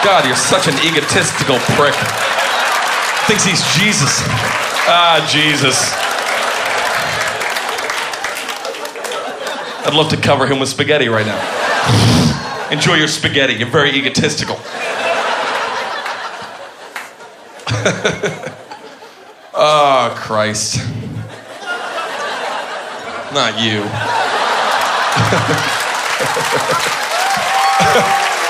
God, you're such an egotistical prick. Thinks he's Jesus. Ah, Jesus. I'd love to cover him with spaghetti right now. Enjoy your spaghetti. You're very egotistical. Oh, Christ. Not you.